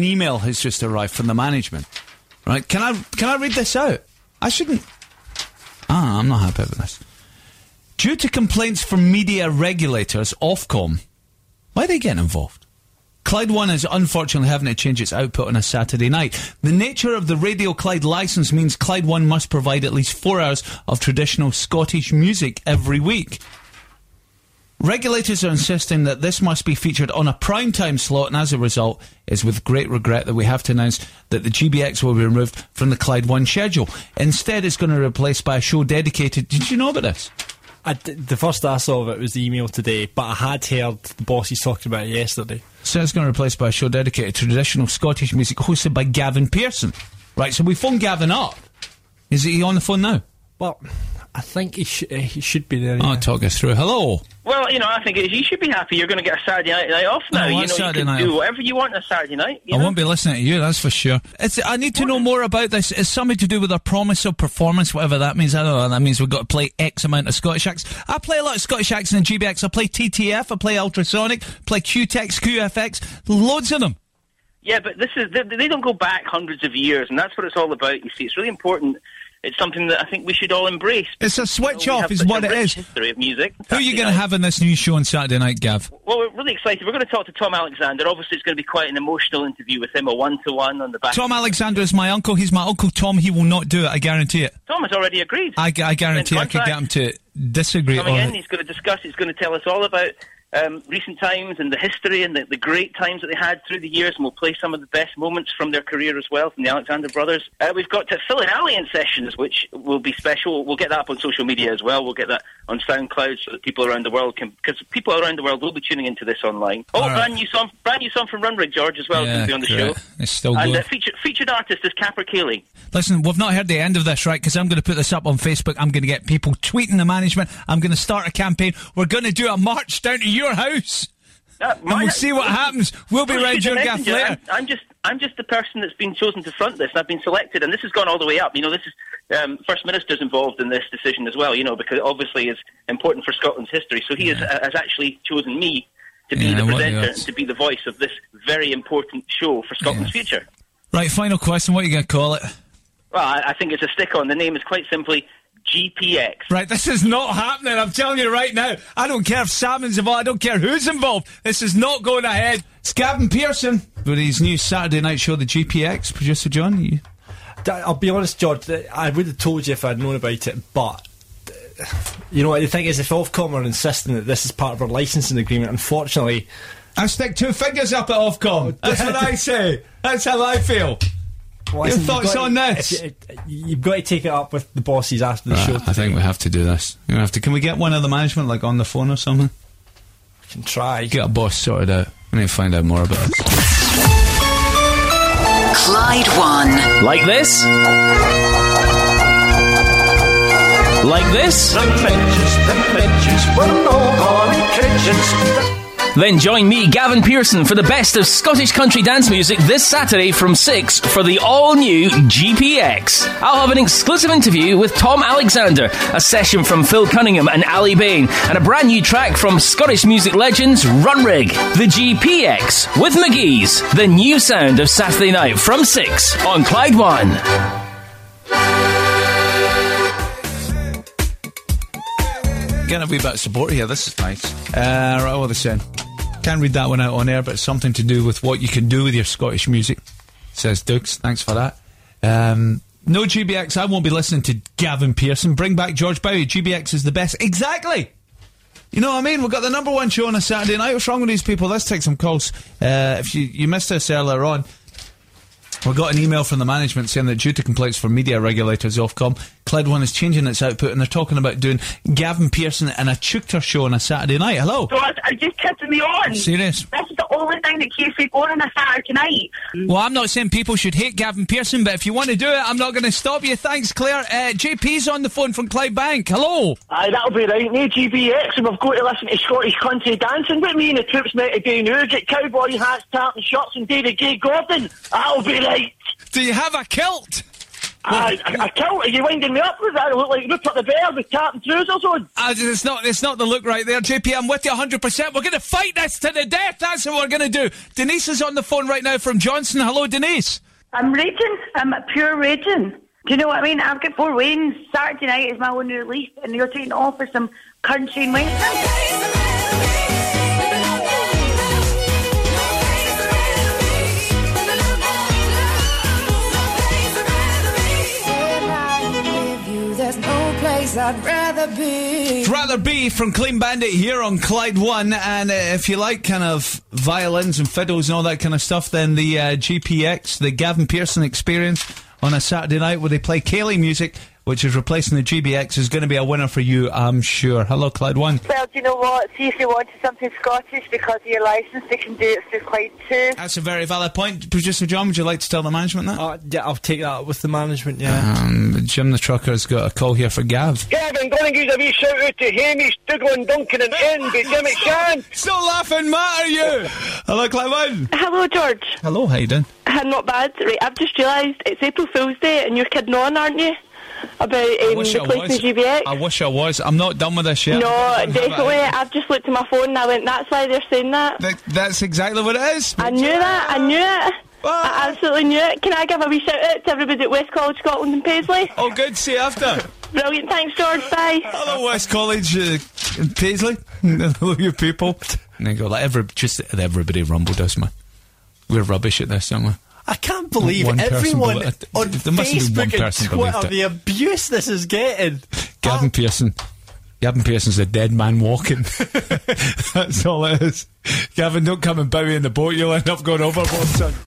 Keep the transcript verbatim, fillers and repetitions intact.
an email has just arrived from the management. Right? Can I can I read this out? I shouldn't. Ah, I'm not happy with this. Due to complaints from media regulators, Ofcom, why are they getting involved? Clyde One is unfortunately having to change its output on a Saturday night. The nature of the Radio Clyde licence means Clyde One must provide at least four hours of traditional Scottish music every week. Regulators are insisting that this must be featured on a prime-time slot, and as a result, it's with great regret that we have to announce that the G B X will be removed from the Clyde One schedule. Instead, it's going to be replaced by a show dedicated... Did you know about this? I d- the first I saw of it was the email today, but I had heard the bosses talking about it yesterday. So it's going to be replaced by a show dedicated to traditional Scottish music hosted by Gavin Pearson. Right, so we phone Gavin up. Is he on the phone now? Well, I think he, sh- he should be there. Oh, yeah. talk us through. Hello. Well, you know, I think it, you should be happy. You're going to get a Saturday night, night off now. Oh, you know, Saturday you can night do off. whatever you want on a Saturday night. You I know? won't be listening to you, that's for sure. It's, I need to know more about this. It's something to do with our promise of performance, whatever that means. I don't know. That means we've got to play X amount of Scottish acts. I play a lot of Scottish acts in the G B X. I play T T F, I play Ultrasonic, play Q-Tex, Q F X, loads of them. Yeah, but this is they, they don't go back hundreds of years, and that's what it's all about. You see, it's really important. It's something that I think we should all embrace. It's a switch you know, off, is what it is. History of music. Who are you going to have in this new show on Saturday night, Gav? Well, we're really excited. We're going to talk to Tom Alexander. Obviously, it's going to be quite an emotional interview with him, a one-to-one on the back. Tom Alexander is my uncle. He's my Uncle Tom. He will not do it. I guarantee it. Tom has already agreed. I, I guarantee I could get him to disagree. Coming on in, he's going to discuss. He's going to tell us all about um, recent times and the history and the, the great times that they had through the years, and we'll play some of the best moments from their career as well, from the Alexander brothers. Uh, we've got uh, Phil and Ali in sessions, which will be special. We'll get that up on social media as well. We'll get that on SoundCloud so that people around the world can, because people around the world will be tuning into this online. Oh, right. brand new song, brand new song from Runrig, George, as well, Yeah, is going to be on great. the show. It's still and good. uh, featured, featured artist is Capper Cayley. Listen, we've not heard the end of this, right? Because I'm going to put this up on Facebook. I'm going to get people tweeting the management. I'm going to start a campaign. We're going to do a march down to your house. Uh, and we'll see what happens. We'll be round your gaff later. I'm, I'm just, I'm just the person that's been chosen to front this, and I've been selected, and this has gone all the way up. You know, this is um, First Minister's involved in this decision as well. You know, because obviously it's important for Scotland's history. So he yeah. has, uh, has actually chosen me to be yeah, the presenter and to be the voice of this very important show for Scotland's yeah. future. Right, final question. What are you going to call it? Well, I, I think it's a stick-on. The name is quite simply G P X. Right, this is not happening. I'm telling you right now. I don't care if Salmon's involved. I don't care who's involved. This is not going ahead. It's Gavin Pearson with his new Saturday night show, the G P X. Producer John, you... I'll be honest, George, I would have told you if I'd known about it, but you know what the thing is, if Ofcom are insisting that this is part of our licensing agreement, unfortunately... I stick two fingers up at Ofcom. That's what I say. That's how I feel. Well, Your thoughts on to, this? You, you've got to take it up with the bosses after the right, show. I think we have to do this. We have to. Can we get one of the management, like, on the phone or something? We can try. Get a boss sorted out. We need to find out more about this. Clyde One. Like this? Like this? The pledges, the pledges were no holy pledges. Then join me, Gavin Pearson, for the best of Scottish country dance music this Saturday from six for the all-new G P X. I'll have an exclusive interview with Tom Alexander, a session from Phil Cunningham and Ali Bain, and a brand new track from Scottish music legends Runrig. The G P X with McGee's, the new sound of Saturday night from six on Clyde One. Getting a wee bit of support here, this is nice. Uh, right, what are they saying? Can't read that one out on air, but it's something to do with what you can do with your Scottish music, says Dukes. Thanks for that. Um, no G B X, I won't be listening to Gavin Pearson. Bring back George Bowie. G B X is the best. Exactly! You know what I mean? We've got the number one show on a Saturday night. What's wrong with these people? Let's take some calls. Uh, if you, you missed this earlier on, we got an email from the management saying that due to complaints from media regulators, Ofcom, Clyde One is changing its output, and they're talking about doing Gavin Pearson and a Chukter show on a Saturday night. Hello? So are you kidding me on? Serious? This is the only thing that keeps me going on a Saturday night. Well, I'm not saying people should hate Gavin Pearson, but if you want to do it, I'm not going to stop you. Thanks, Claire. Uh, J P's on the phone from Clydebank. Hello? Aye, that'll be right. No G B X, and we've got to listen to Scottish country dancing. What me and the troops meant to do now? Get cowboy hats, tartan shirts, and David Gay Gordon. That'll be right. Do you have a kilt? I, I, I killed. Are you winding me up with that? I look like Rupert the Bear with tartan trousers on. Uh, it's not it's not the look right there, J P. I'm with you one hundred percent. We're going to fight this to the death. That's what we're going to do. Denise is on the phone right now from Johnson. Hello, Denise. I'm raging. I'm pure raging. Do you know what I mean? I've got four weddings. Saturday night is my only release, and you're taking it off for some country and western. I'd rather be. Rather be from Clean Bandit here on Clyde One, and uh, if you like kind of violins and fiddles and all that kind of stuff, then the uh, G P X, the Gavin Pearson Experience on a Saturday night where they play Kaylee music, which is replacing the G B X, is going to be a winner for you, I'm sure. Hello, Clyde One. Well, do you know what? See, if you wanted something Scottish because of your licence, they can do it through Clyde too. That's a very valid point. Producer John, would you like to tell the management that? Uh, yeah, I'll take that with the management, yeah. Um, Jim the Trucker's got a call here for Gav. Gavin, going to give a wee shout out to Hamish, Dougal, Duncan, and N. Be Jimmy Shan. Still laughing, Matt, are you? Hello, Clyde One. Hello, George. Hello, how you doing? Uh, not bad. Right, I've just realised it's April Fool's Day and you're kidding on, aren't you? About um, replacing G B X. I wish I was. I'm not done with this yet. No, definitely. I've just looked at my phone and I went, that's why they're saying that. that that's exactly what it is. I knew that. I knew it. What? I absolutely knew it. Can I give a wee shout out to everybody at West College, Scotland and Paisley? Oh, good. See you after. Brilliant. Thanks, George. Bye. Hello, West College uh, and Paisley. Hello, you people. And then go like every, just everybody rumbled us, man. We're rubbish at this, aren't we? I can't believe One everyone believe, on there must have been one Facebook person and Twitter, believed it. the abuse this is getting. Gavin Oh. Pearson. Gavin Pearson's a dead man walking. That's all it is. Gavin, don't come and bow me in the boat. You'll end up going overboard, son.